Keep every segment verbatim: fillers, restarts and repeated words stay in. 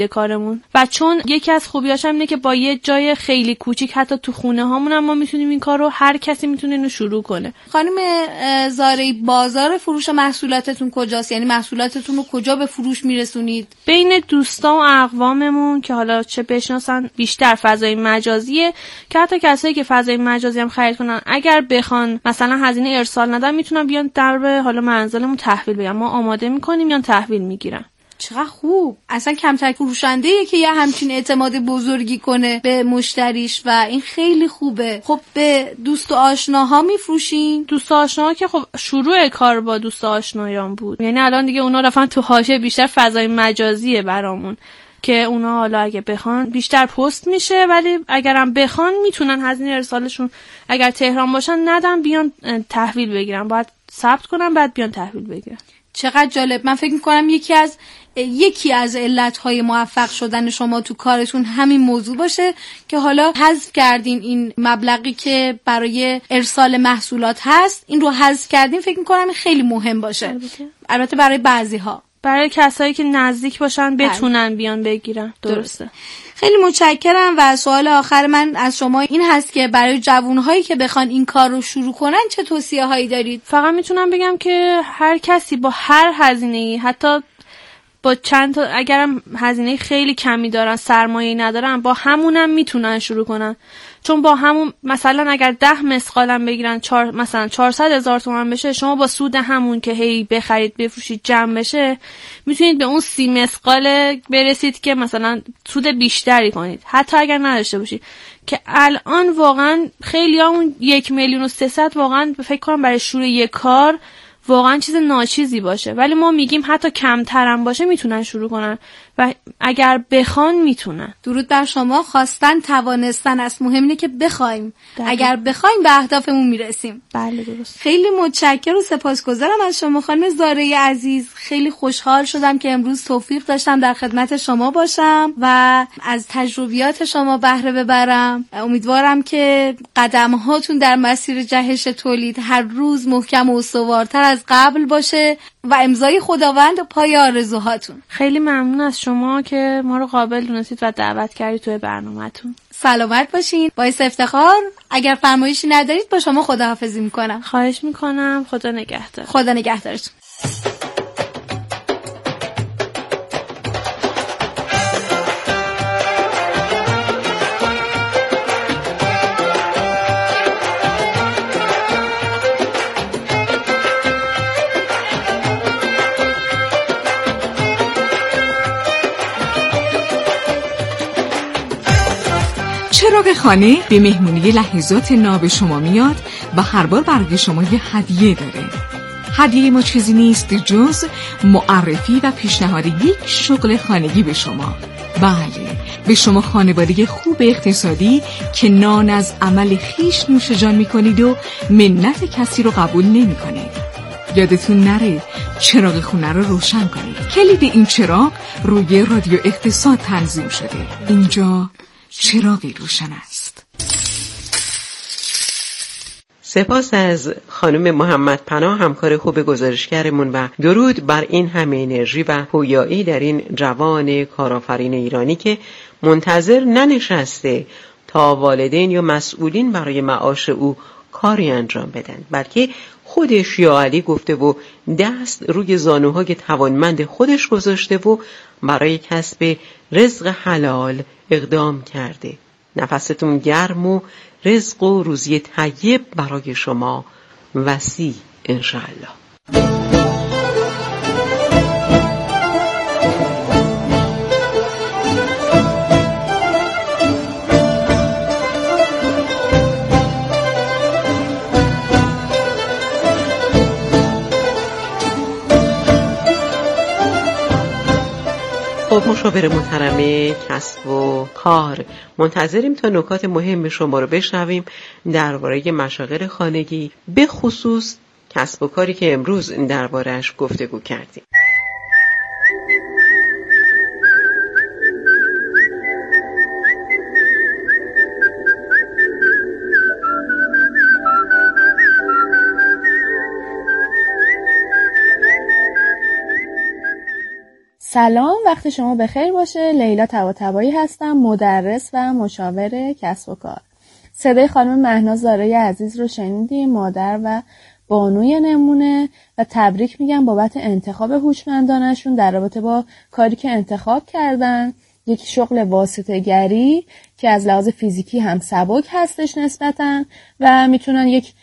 کارمون. و چون یکی از خوبیاش هم اینه که با یه جای خیلی کوچیک حتی تو خونه هامون هم ما میتونیم این کارو، هر کسی میتونه اینو شروع کنه. خانم زارعی، بازار فروش محصولاتتون کجاست؟ یعنی محصولاتتون رو کجا به فروش میرسونید؟ بین دوستا و اقواممون که حالا چه بشناسن، بیشتر فضای مجازیه که حتی کسایی که فضای مجازی هم خرید کنن اگر بخوان مثلا هزینه ارسال ندن میتونن بیان در حالا منزلمون تحویل بدن، ما آماده میکنیم یا تحویل میگیرن. چقدر خوب. اصلا کمتر فروشنده‌ایه که یه همچین اعتماد بزرگی کنه به مشتریش و این خیلی خوبه. خب به دوست و آشناها میفروشین؟ دوست و آشناها که خب شروع کار با دوست و آشنایان بود، یعنی الان دیگه اونا رفتن تو حاشیه، بیشتر فضای مجازیه برامون که اونا حالا اگه بخوان بیشتر پست میشه، ولی اگرم بخوان میتونن هزینه ارسالشون اگر تهران باشن ندن بیان تحویل بگیرن، باید ثبت کنن بعد بیان تحویل بگیرن. چقدر جالب. من فکر میکنم یکی از یکی از علتهای موفق شدن شما تو کارتون همین موضوع باشه که حالا حذف کردین این مبلغی که برای ارسال محصولات هست، این رو حذف کردین. فکر میکنم خیلی مهم باشه. البته, البته برای بعضی‌ها، برای کسایی که نزدیک باشن بتونن بیان بگیرن. درسته. خیلی متشکرم. و سوال آخر من از شما این هست که برای جوانهایی که بخوان این کار رو شروع کنن چه توصیه هایی دارید؟ فقط میتونم بگم که هر کسی با هر هزینه‌ای، حتی با چند تا اگرم هزینه خیلی کمی دارن، سرمایه‌ای ندارن، با همونم میتونن شروع کنن. چون با همون مثلا اگر ده مسقالم بگیرن چهار مثلا چهارصد هزار تومان بشه، شما با سود همون که هی بخرید بفروشید جمع بشه میتونید به اون سی مسقال برسید که مثلا سود بیشتری کنید حتی اگر نداشته باشید، که الان واقعا خیلی ها اون یک میلیون و سیصد واقعا فکر کنم برای شروع یک کار واقعا چیز ناچیزی باشه، ولی ما میگیم حتی کمترم باشه میتونن شروع کنن و اگر بخوان میتونن. درود بر شما. خواستن توانستن است، مهم اینه که بخوایم. اگر بخوایم به اهدافمون میرسیم. بله درست. خیلی متشکرم و سپاسگزارم از شما خانم زارعی عزیز. خیلی خوشحال شدم که امروز توفیق داشتم در خدمت شما باشم و از تجربیات شما بهره ببرم. امیدوارم که قدم هاتون در مسیر جهش تولید هر روز محکم و استوارتر از قبل باشه و امضای خداوند پای آرزوهاتون. خیلی ممنون از شما که ما رو قابل دونستید و دعوت کردید توی برنامه‌تون. سلامت باشین. باعث افتخار. اگر فرمایشی ندارید با شما خداحافظی میکنم. خواهش میکنم. خدا نگهدار. خدا نگهدارتون. چراغ خانه به مهمونی لحظات ناب شما میاد و هر بار برای شما یه هدیه داره. هدیه ما چیزی نیست جز معرفی و پیشنهاد یک شغل خانگی به شما. بله، به شما خانواده خوب اقتصادی که نان از عمل خیش نوش جان میکنید و منت کسی رو قبول نمیکنید. یادتون نره چراغ خونه رو روشن کنید. کلید این چراغ روی رادیو اقتصاد تنظیم شده. اینجا چراغی روشن است. سپاس از خانم محمد پناه، همکار خوب گزارشگرمون، و درود بر این همه انرژی و پویایی در این جوان کارآفرین ایرانی که منتظر ننشسته تا والدین یا مسئولین برای معاش او کاری انجام بدن، بلکه خودش یا علی گفته و دست روی زانوهای توانمند خودش گذاشته و برای کسب رزق حلال اقدام کرده. نفستون گرم و رزق و روزی طیب برای شما وسیع انشاءالله. خب مشاور محترم کسب و کار، منتظریم تا نکات مهم شما رو بشنویم درباره مشاغل خانگی، به خصوص کسب و کاری که امروز درباره‌اش گفتگو کردیم. سلام، وقت شما بخیر باشه. لیلا طباطبایی هستم، مدرس و مشاور کسب و کار. صدای خانم مهناز زارعی عزیز رو شنیدیم، مادر و بانوی نمونه، و تبریک میگم بابت انتخاب هوشمندانشون در رابطه با کاری که انتخاب کردن. یک شغل واسطه گری که از لحاظ فیزیکی هم سبک هستش نسبتاً و میتونن یک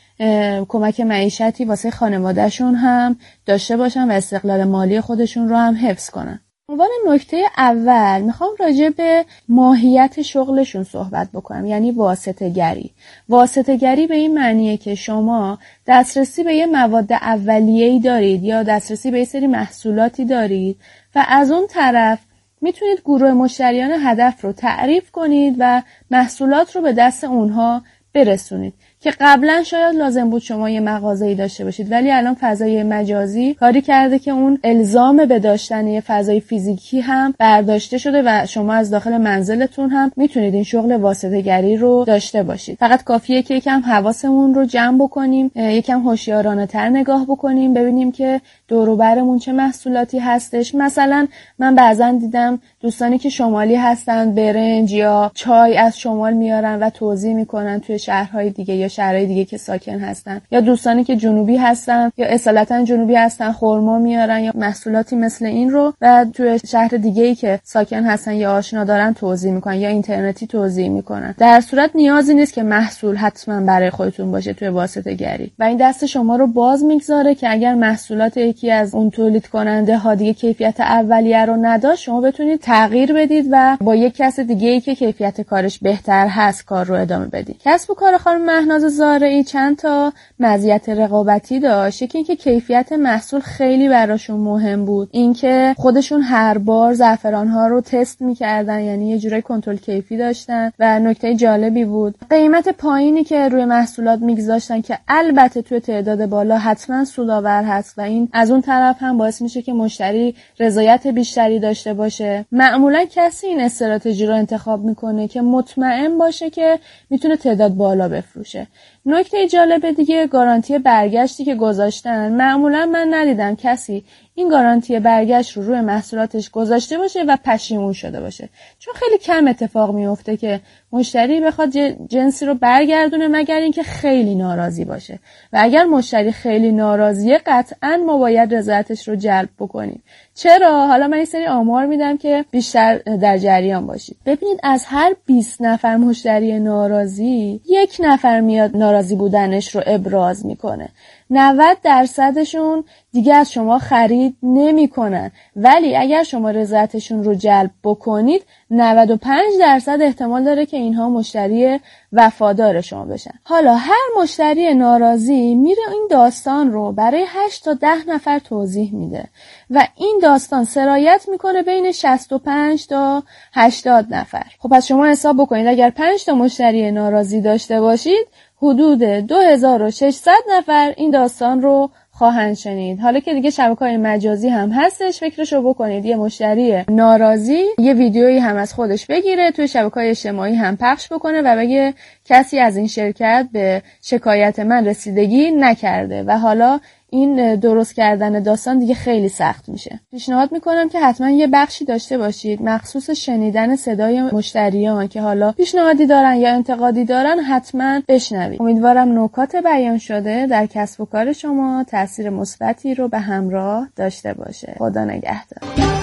کمک معیشتی واسه خانوادهشون هم داشته باشن و استقلال مالی خودشون رو هم حفظ کنن. عنوان نکته اول میخوام راجع به ماهیت شغلشون صحبت بکنم، یعنی واسطه گری. واسطه گری به این معنیه که شما دسترسی به یه مواد اولیه‌ای دارید یا دسترسی به یه سری محصولاتی دارید و از اون طرف میتونید گروه مشتریان هدف رو تعریف کنید و محصولات رو به دست اونها برسونید که قبلا شاید لازم بود شما یه مغازه‌ای داشته باشید، ولی الان فضای مجازی کاری کرده که اون الزام به داشتن یه فضای فیزیکی هم برداشته شده و شما از داخل منزلتون هم میتونید این شغل واسطه‌گری رو داشته باشید. فقط کافیه که یکم حواسمون رو جمع بکنیم، یکم هوشیارانه‌تر نگاه بکنیم، ببینیم که دور و برمون چه محصولاتی هستش. مثلا من بعضا دیدم دوستانی که شمالی هستن برنج یا چای از شمال میارن و توزیع میکنن توی شهرهای دیگه یا شهرهای دیگه که ساکن هستن، یا دوستانی که جنوبی هستن یا اصالتا جنوبی هستن خرما میارن یا محصولاتی مثل این رو و توی شهر دیگه‌ای که ساکن هستن یا آشنا دارن توزیع میکنن یا اینترنتی توزیع میکنن. در صورت نیازی نیست که محصول حتما برای خودتون باشه توی واسطه گری و این دست شما رو باز میگذاره که اگر محصولات یکی از اون تولید کننده ها دیگه کیفیت اولیه رو نداشت، شما بتونید تغییر بدید و با یک کس دیگه‌ای که کیفیت کارش بهتر هست کار رو ادامه بدید. کسب و کار خانم مهناز زارعی چند تا مزیت رقابتی داشت. یکی اینکه کیفیت محصول خیلی براشون مهم بود، اینکه خودشون هر بار زعفران ها رو تست می‌کردن، یعنی یه جورای کنترل کیفی داشتن و نکته جالبی بود قیمت پایینی که روی محصولات می‌گذاشتن که البته توی تعداد بالا حتما سودآور هست و این از اون طرف هم باعث میشه که مشتری رضایت بیشتری داشته باشه. معمولا کسی این استراتژی رو انتخاب میکنه که مطمئن باشه که میتونه تعداد بالا بفروشه. نکته جالب دیگه گارانتی برگشتی که گذاشتن. معمولا من ندیدم کسی این گارانتی برگشت رو روی محصولاتش گذاشته باشه و پشیمون شده باشه، چون خیلی کم اتفاق میفته که مشتری بخواد جنسی رو برگردونه مگر اینکه خیلی ناراضی باشه و اگر مشتری خیلی ناراضیه قطعاً ما باید رضایتش رو جلب بکنیم. چرا؟ حالا من این سری آمار میدم که بیشتر در جریان باشید. ببینید از هر بیست نفر مشتری ناراضی یک نفر میاد ناراضی بودنش رو ابراز میکنه. نود درصدشون دیگه از شما خرید نمی کنن، ولی اگر شما رضایتشون رو جلب بکنید نود و پنج درصد احتمال داره که اینها مشتری وفادار شما بشن. حالا هر مشتری ناراضی میره این داستان رو برای هشت تا ده نفر توضیح میده و این داستان سرایت میکنه بین شصت و پنج تا هشتاد نفر. خب پس شما حساب بکنید اگر پنج تا مشتری ناراضی داشته باشید حدود دو هزار و ششصد نفر این داستان رو خواهند شنید. حالا که دیگه شبکه‌های مجازی هم هستش، فکرشو بکنید یه مشتری ناراضی یه ویدیویی هم از خودش بگیره توی شبکه‌های اجتماعی هم پخش بکنه و بگه کسی از این شرکت به شکایت من رسیدگی نکرده و حالا این درست کردن داستان دیگه خیلی سخت میشه. پیشنهاد میکنم که حتما یه بخشی داشته باشید مخصوص شنیدن صدای مشتریان که حالا پیشنهادی دارن یا انتقادی دارن، حتما بشنوید. امیدوارم نکات بیان شده در کسب و کار شما تاثیر مثبتی رو به همراه داشته باشه. خدا نگهدار.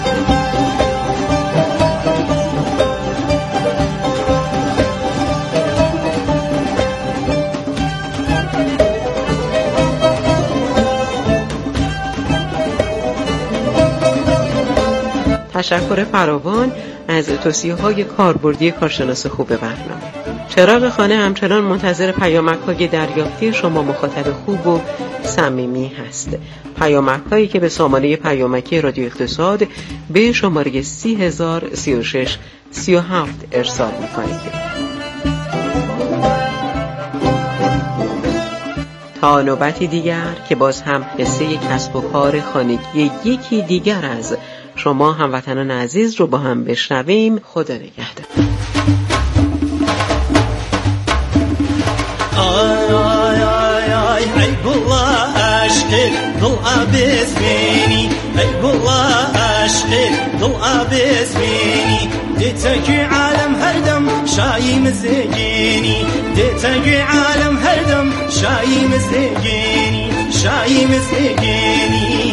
تشکر فراوان از توصیه‌های کاربردی کارشناس خوب برنامه. چراغ خانه همچنان منتظر پیامک‌های دریافتی شما مخاطب خوب و صمیمی هست. پیامک‌هایی که به سامانه پیامکی رادیو اقتصاد به شماره سی هزار سی و شش سی و هفت ارسال می‌کنید. تا نوبتی دیگر که باز هم قصه کسب و کار خانگی یکی دیگر از شما هموطنان عزیز رو با هم بشنویم. خدا نگهدار. آی آی آی آی ای گل عشق دل عباس بینی ای گل عشقي دل آبز بيني ديتك عالم هردم شاي مزيجيني ديتك عالم هردم شاي مزيجيني شاي مزيجيني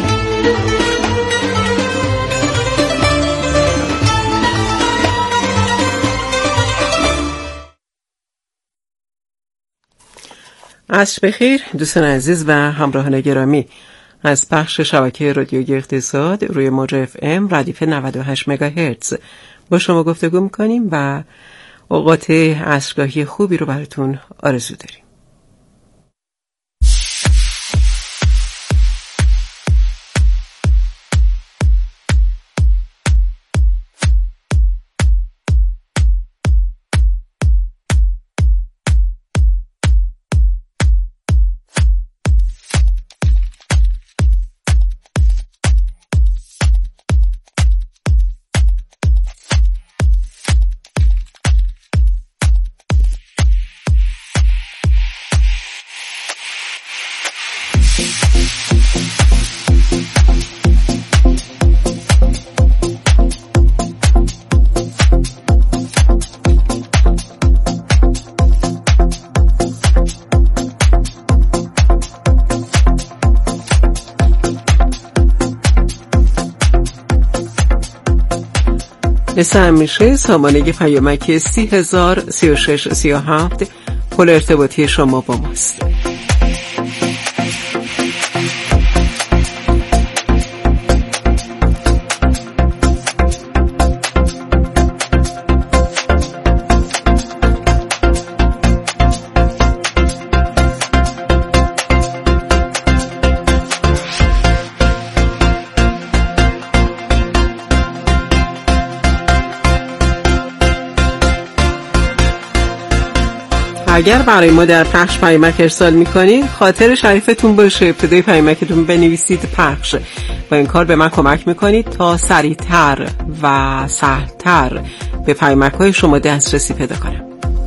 عصر بخیر دوستان عزیز و همراهان گرامی، از پخش شبکه رادیویی اقتصاد روی موج اف ام ردیف نود و هشت مگاهرتز با شما گفتگو میکنیم و اوقات عصرگاهی خوبی رو براتون آرزو داریم. مثل همیشه سامانه پیامک سی هزار سی و شش سی و هفت پل ارتباطی شما با ماست. اگر برای ما در پخش پیامک ارسال میکنید خاطر شریفتون باشه ابتدای پیامکتون بنویسید پخش و این کار به من کمک میکنید تا سریعتر و سهلتر به پیامک های شما دسترسی پیدا کنم.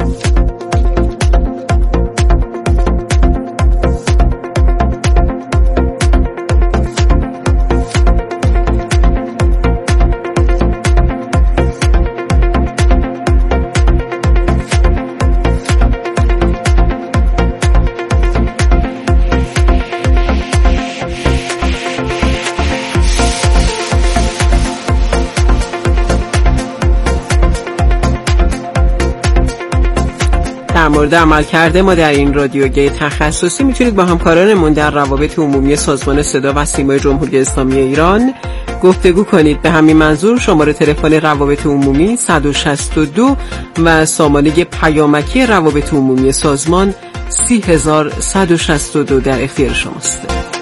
در مورد عملکرد ما در این رادیوگی تخصصی میتونید با همکارانمون در روابط عمومی سازمان صدا و سیمای جمهوری اسلامی ایران گفتگو کنید. به همین منظور شماره تلفن روابط عمومی صد و شصت و دو و سامانه پیامکی روابط عمومی سازمان سی هزار صد و شصت و دو در اختیار شماست.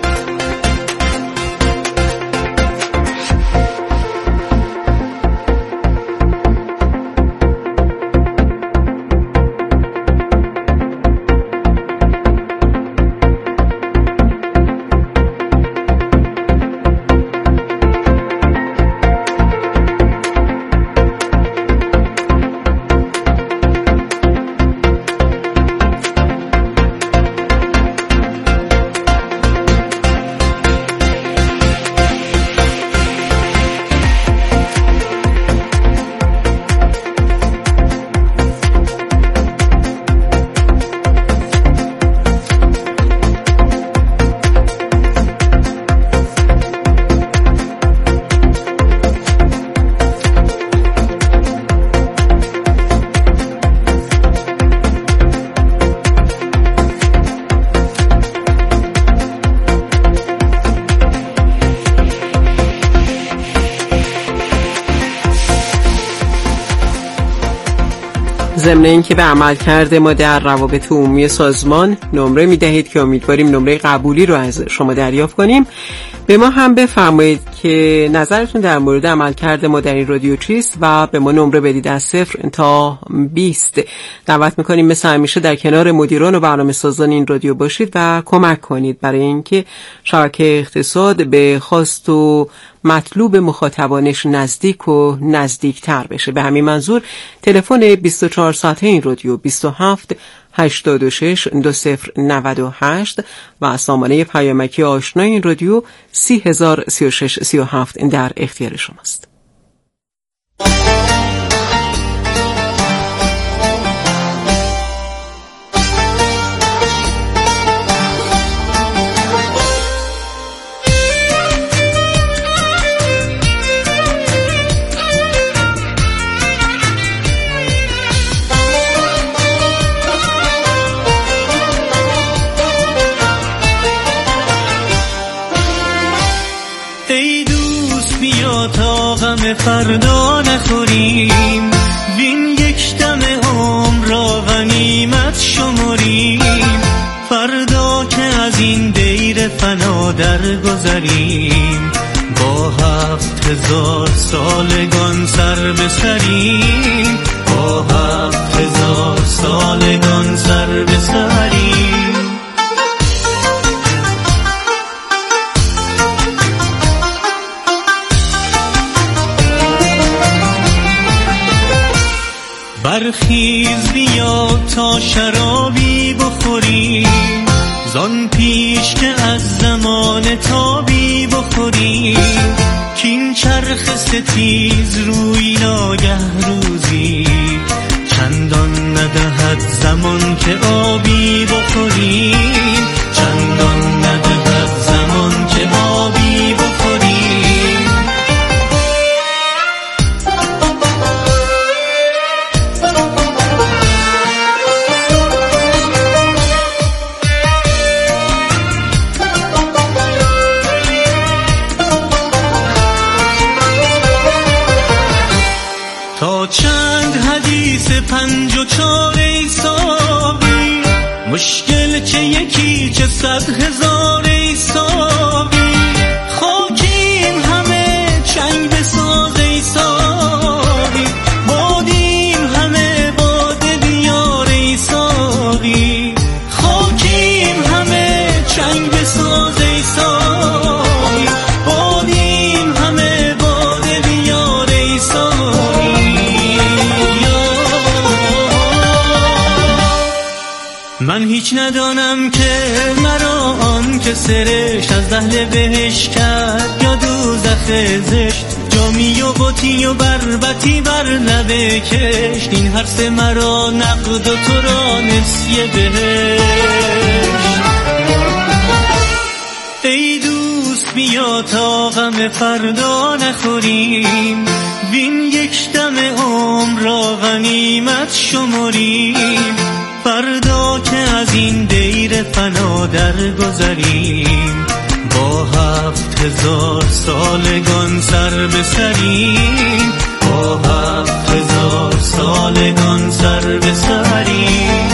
ضمن اینکه به عملکرد ما در روابط عمومی سازمان نمره میدهید که امیدواریم نمره قبولی رو از شما دریافت کنیم، به ما هم بفرمایید که نظرتون در مورد عملکرد ما در این رادیو چیست و به ما نمره بدید از صفر تا بیست. دعوت میکنیم مثل همیشه در کنار مدیران و برنامه‌سازان این رادیو باشید و کمک کنید برای اینکه شبکه اقتصاد به خواست و مطلوب مخاطبانش نزدیک و نزدیکتر بشه. به همین منظور تلفن بیست و چهار ساعته این رادیو بیست و هفت هشتاد و شش دو صفر نود و هشت و سامانه پیامکی آشنای این رادیو سی هزار سی و شش سی و هفت در اختیار شماست. فردا نخوریم وین یک دم عمر را غنیمت شمریم، فردا که از این دیر فنا درگذریم، با هفت هزار سالگان سر بسریم، با هفت هزار سالگان سر بسریم. برخیز بیا تا شرابی بخوریم، زان پیش که از زمان تابی بخوریم، کین چرخ ستیز روی ناگه روزی، چندان ندهد زمان که آبی بخوریم، چندان ندهد زمان که آبی بخوریم. پنج و چار ای ساقی، مشکل چه یکی چه صد هزار ای ساقی، خاکیم همه چنگ بساز ای ساقی، بادیم همه باده بیار ای ساقی، خاکیم همه چنگ بساز ای ساقی، بادیم همه باده بیار ای ساقی. من هیچ ندانم که مرا آن که سرشت از اهل بهشت کرد یا دوزخ زشت، جامی و بطی و بربطی بر لبه کشت، این هر سه مرا نقد و تو را نسیه بهشت. ای دوست بیا تا غم فردا نخوریم، وین یک دم عمر را غنیمت شمریم، فردا که از این دیر فنا درگذریم، با هفت هزار سالگان سر بسریم، با هفت هزار سالگان سر بسریم.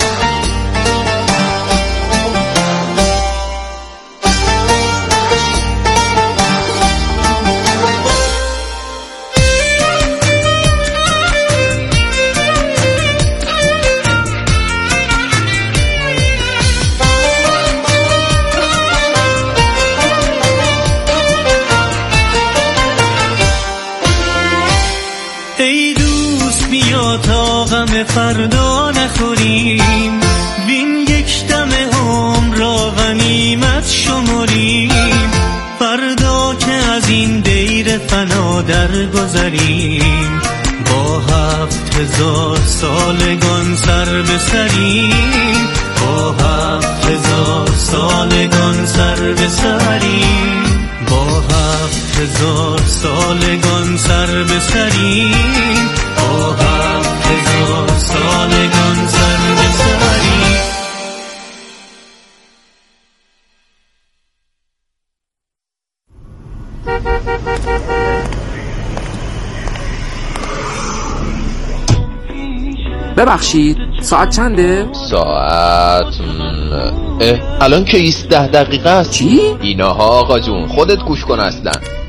فردا نخوریم، وین یک دم عمر را غنیمت شمریم، فردا که از این دیر فنا درگذریم، با هفت هزار سالگان سر بسریم، با هفت هزار سالگان سر بسریم، با هفت هزار سالگان سر بسریم، با هفت هزار سالگان سر بسریم. ببخشید ساعت چنده؟ ساعت اه الان که ایست ده دقیقه است. چی؟ ایناها آقا جون خودت گوش کن اصلا.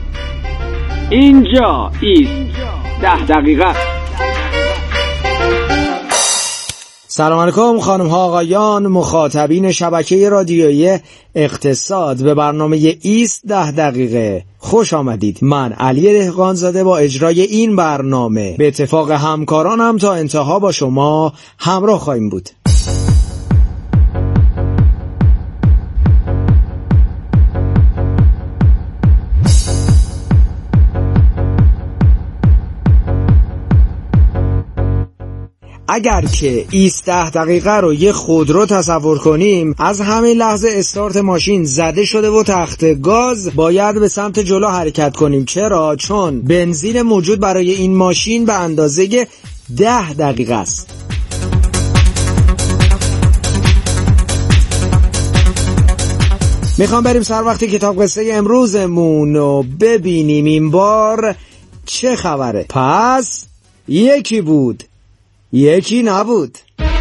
اینجا ایست ده دقیقه. سلام علیکم خانم ها آقایان مخاطبین شبکه رادیویی اقتصاد، به برنامه ایست ده دقیقه خوش آمدید. من علی دهقانزاده با اجرای این برنامه به اتفاق همکارانم تا انتها با شما همراه خواهیم بود. اگر که ایست ده دقیقه رو یه خودرو تصور کنیم، از همین لحظه استارت ماشین زده شده و تخت گاز باید به سمت جلو حرکت کنیم. چرا؟ چون بنزین موجود برای این ماشین به اندازه ده دقیقه است. میخوام بریم سر وقت کتاب قصه امروزمون و ببینیم این بار چه خبره. پس یکی بود یکی نبود.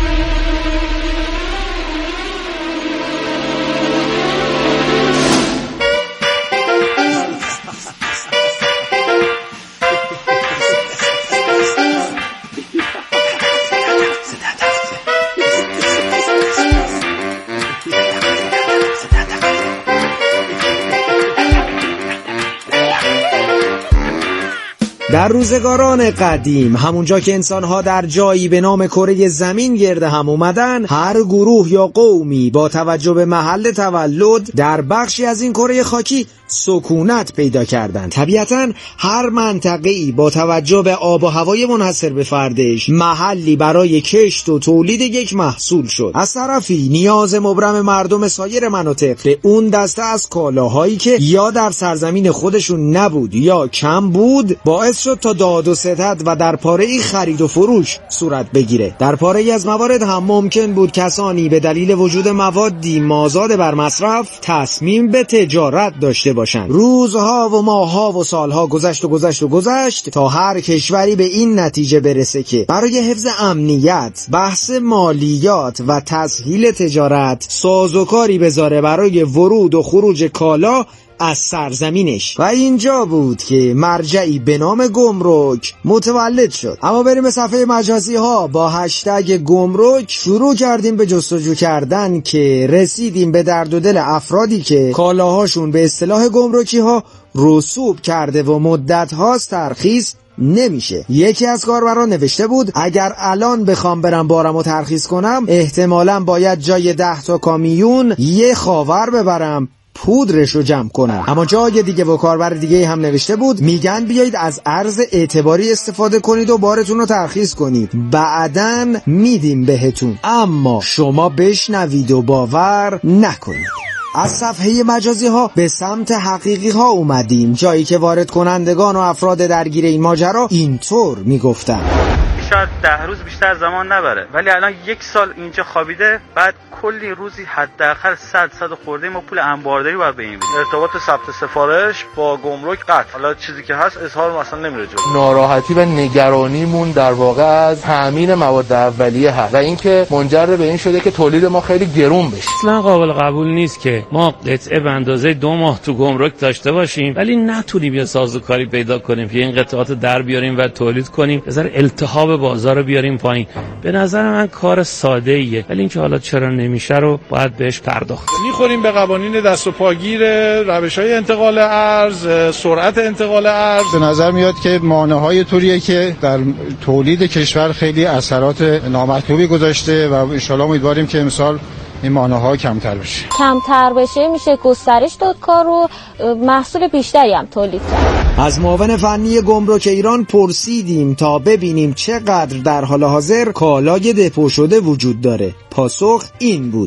در روزگاران قدیم، همونجا که انسان‌ها در جایی به نام کره زمین گرد هم اومدن، هر گروه یا قومی با توجه به محل تولد در بخشی از این کره خاکی سکونت پیدا کردند. طبیعتاً هر منطقه‌ای با توجه به آب و هوای منحصر به فردش محلی برای کشت و تولید یک محصول شد. از طرفی نیاز مبرم مردم سایر مناطق به اون دسته از کالاهایی که یا در سرزمین خودشون نبود یا کم بود باعث شد تا داد و ستد و در پاره‌ای خرید و فروش صورت بگیره. در پاره‌ای از موارد هم ممکن بود کسانی به دلیل وجود موادی مازاد بر مصرف تصمیم به تجارت داشته باشند. روزها و ماهها و سالها گذشت و گذشت و گذشت تا هر کشوری به این نتیجه برسه که برای حفظ امنیت، بحث مالیات و تسهیل تجارت سازوکاری بذاره برای ورود و خروج کالا از سرزمینش. و اینجا بود که مرجعی به نام گمرک متولد شد. اما بریم به صفحه مجازی ها. با هشتگ گمرک شروع کردیم به جستجو کردن که رسیدیم به درد و دل افرادی که کالاهاشون به اصطلاح گمرکی ها رسوب کرده و مدت هاست ترخیص نمیشه. یکی از کاربران نوشته بود اگر الان بخوام برم بارمو ترخیص کنم احتمالاً باید جای ده تا کامیون یه خاور ببرم پودرش رو جمع کنم. اما جای دیگه و کاربر دیگه هم نوشته بود میگن بیایید از ارز اعتباری استفاده کنید و بارتون رو ترخیص کنید، بعدن میدیم بهتون، اما شما بشنوید و باور نکنید. از صفحه مجازی ها به سمت حقیقی ها اومدیم، جایی که وارد کنندگان و افراد درگیر این ماجرا اینطور میگفتن شاید ده روز بیشتر زمان نبره، ولی الان یک سال اینجا خوابیده، بعد کلی روزی حداقل صد صد خورده ما پول انبارداری باید به این بدیم. ارتباط ثبت سفارش با گمرک قطع. حالا چیزی که هست اظهار مثلا نمیره جلو. ناراحتی و نگرانیمون در واقع از تامین مواد اولیه هست و اینکه منجر به این شده که تولید ما خیلی گرون بشه. اصلا قابل قبول نیست که ما قطعه به اندازه دو ماه تو گمرک داشته باشیم ولی نتونیم یه سازوکاری پیدا کنیم که این قطعات در بیاریم و تولید کنیم، بذار التهاب بازار رو بیاریم پایین. به نظر من کار ساده ایه، ولی اینکه حالا چرا نمیشه رو باید بهش پرداخت. میخوریم به قوانین دست و پاگیر، روش‌های انتقال ارز، سرعت انتقال ارز. به نظر میاد که مانع‌های طوریه که در تولید کشور خیلی اثرات نامطلوبی گذاشته و ان شاءالله امیدواریم که امسال این مانع‌ها کمتر بشه. کمتر بشه میشه گسترش داد کار رو، محصول بیشتری هم تولید کرد. از معاون فنی گمرک ایران پرسیدیم تا ببینیم چقدر در حال حاضر کالای دپو شده وجود داره. پاسخ این بود: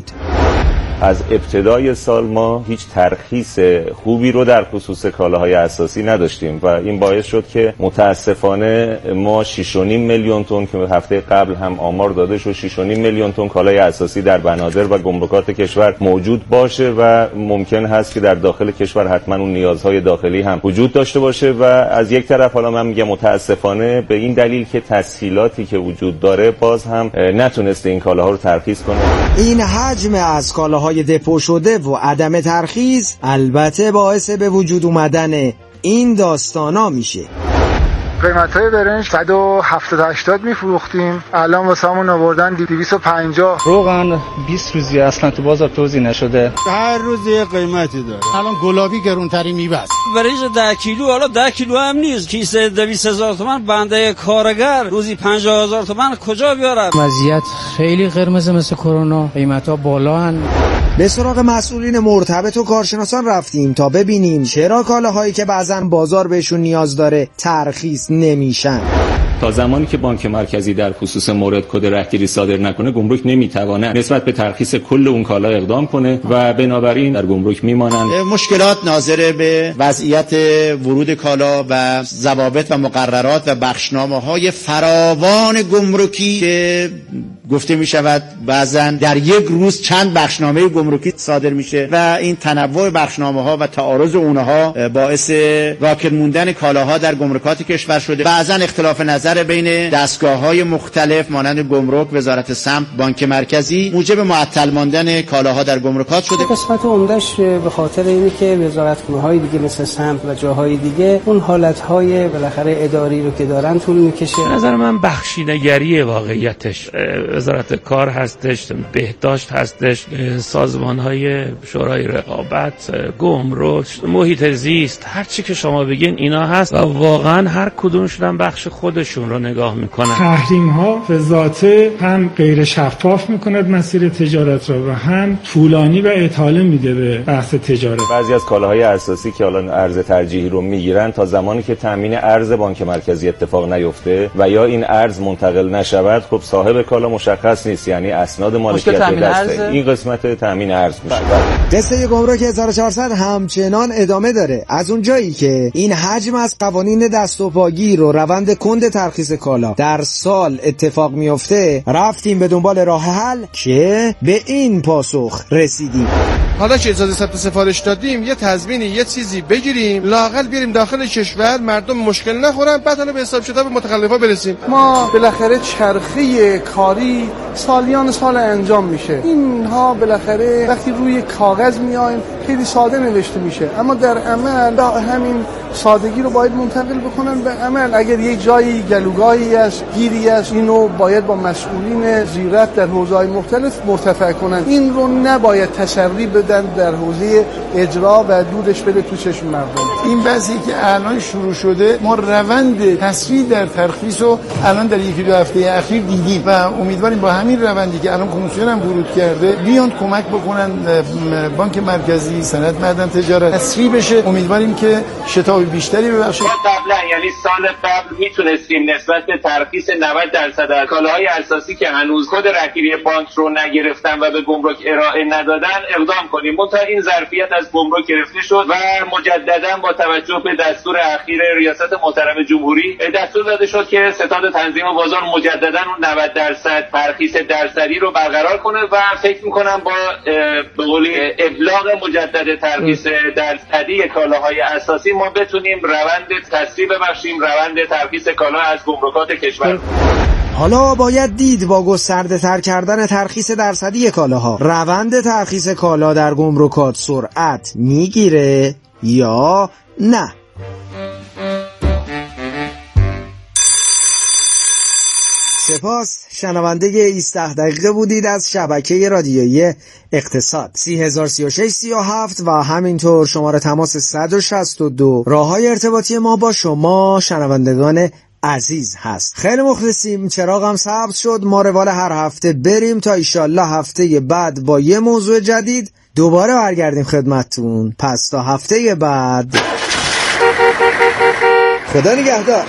از ابتدای سال ما هیچ ترخیص خوبی رو در خصوص کالاهای اساسی نداشتیم و این باعث شد که متاسفانه ما شش و نیم میلیون تن که هفته قبل هم آمار داده شد شش و نیم میلیون تن کالای اساسی در بنادر و گمرکات کشور موجود باشه و ممکن هست که در داخل کشور حتما اون نیازهای داخلی هم وجود داشته باشه و از یک طرف حالا من میگم متاسفانه به این دلیل که تسهیلاتی که وجود داره باز هم نتونسته این کالاها رو ترخیص کنه. این حجم از کالاهای دپو شده و عدم ترخیص البته باعث به وجود اومدن این داستانا میشه. قیمت‌های برنج صد و هفتاد هشتاد می‌فروختیم، الان واسه همون آوردن دویست و پنجاه. روغن بیست روزی اصلا تو بازار توزیع نشده، هر روز یه قیمتی داره. الان گلابی گرونتری میبست. برنج ده کیلو حالا ده کیلو هم نیست، کیسه دویست هزار تومان بنده کارگر روزی پنجاه هزار تومان کجا بیارم؟ وضعیت خیلی قرمز مثل کرونا، قیمت‌ها بالا هن. به سراغ مسئولین مرتبط و کارشناسان رفتیم تا ببینیم چرا کالاهایی که بعضاً بازار بهشون نیاز داره ترخیص نمیشن. تا زمانی که بانک مرکزی در خصوص مورد کد رهگیری صادر نکنه، گمرک نمیتواند نسبت به ترخیص کل اون کالا اقدام کنه و بنابراین در گمرک میمانند. مشکلات ناظر به وضعیت ورود کالا و ضوابط و مقررات و بخشنامه‌های فراوان گمرکی که گفته می شود بعضا در یک روز چند بخشنامه گمرکی صادر میشه و این تنوع بخشنامه ها و تعارض اونها باعث راکد موندن کالاها در گمرکات کشور شده. بعضا اختلاف نظر بین دستگاه های مختلف مانند گمرک، وزارت سمت، بانک مرکزی موجب معطل ماندن کالاها در گمرکات شده. قسمت عمدهش به خاطر اینه که وزارتخونه‌های دیگه مثل سمت و جاهای دیگه اون حالت‌های بالاخره اداری رو که دارن طول میکشه. نظر من بخشینگری واقعیتش وزارت کار هستش، بهداشت هستش، سازمان‌های شورای رقابت، گمرک، محیط زیست، هر چی که شما بگین اینا هست و واقعا هر کدومشون هم بخش خودشون رو نگاه میکنن. تحریم‌ها به ذاته هم غیر شفاف میکنه مسیر تجارت رو و هم طولانی و اطاله میده به بحث تجارت. بعضی از کالاهای اساسی که الان ارز ترجیحی رو میگیرن تا زمانی که تامین ارز بانک مرکزی اتفاق نیفته و یا این ارز منتقل نشود، خب صاحب کالا مشخص نیست، یعنی اسناد مالکیت دسته. این قسمت تامین ارز میشه. قصه گمرک هزار و چهارصد همچنان ادامه داره. از اونجایی که این حجم از قوانین دست و پاگیر و روند کند ترخیص کالا در سال اتفاق میفته، رفتیم به دنبال راه حل که به این پاسخ رسیدیم. حالا که اجازه ثبت سفارش دادیم، یه تضمینی یه چیزی بگیریم، لااقل بریم داخل کشور، مردم مشکل نخورن، بعد حالا به حساب کتاب متخلفا برسیم. ما بالاخره چرخه کاری سالیان سال انجام میشه. اینها بالاخره وقتی روی کاغذ میایم خیلی ساده نوشته میشه، اما در عمل همین سادگی رو باید منتقل بکنن به عمل. اگر یک جایی گلوگاهی است، گیری است، اینو باید با مسئولین زیرت در حوزه‌های مختلف مرتفع کنن. این رو نباید تسری بدن در حوزه اجرا و دودش بده تو چشم مردم. این بحثی که الان شروع شده، ما روند تسریع در ترخیص رو الان در یکی دو هفته اخیر دیدیم و امیدواریم با همین روندی که الان کمیسیون هم ورود کرده بیان کمک بکنن بانک مرکزی، صنعت معدن تجارت تسریع بشه. امیدواریم که شتاب بیشتری ببخشه. قبلا یعنی سال قبل میتونستیم نسبت به ترخیص نود درصد از کالاهای اساسی که هنوز کد رهگیری بانک رو نگرفتن و به گمرک ارائه ندادن اقدام کنیم. منتها این ظرفیت از گمرک گرفته شد و مجددا با توجه به دستور اخیر ریاست محترم جمهوری دستور داده شد که ستاد تنظیم بازار مجددا اون نود درصد ترخیص درصدی رو برقرار کنه و فکر می‌کنم با به قولی ابلاغ مجدد ترخیص درصدی کالاهای اساسی ما بتونیم روند تسریع ببخشیم، روند ترخیص کالا از گمرکات کشور. حالا باید دید با گسترده تر کردن ترخیص درصدی کالاها روند ترخیص کالا در گمرکات سرعت میگیره یا نه. سپاس. شنونده ایسته دقیقه بودید از شبکه رادیویی اقتصاد. سی هزار سی و شش سی و هفت و همینطور شماره تماس صد و شصت و دو راههای ارتباطی ما با شما شنوندگان عزیز هست. خیلی مخلصیم. چراغم سبز شد. ما روال هر هفته بریم تا ایشالله هفته بعد با یه موضوع جدید دوباره برگردیم خدمتتون. پس تا هفته بعد، خدا نگهدار.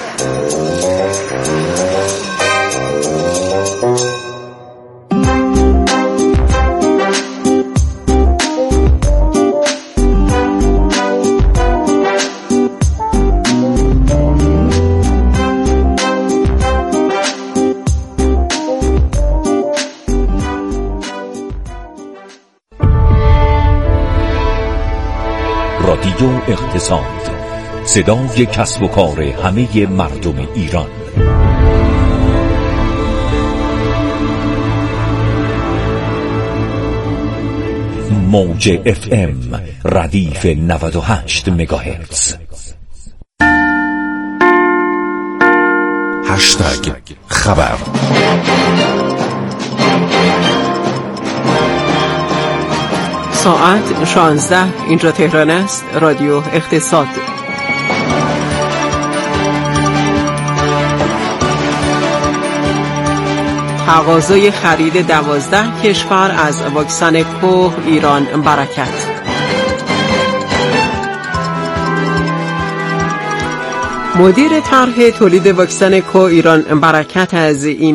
رادیو اقتصاد، صدای کسب و کار همه مردم ایران. موج اف ام ردیف نود و هشت مگاهرتز. هشتگ خبر. ساعت شانزده، اینجا تهران است. رادیو اقتصاد. تقاضای خرید دوازده کشور از واکسن کوه ایران برکت. مدیر طرح تولید واکسن کوه ایران برکت از این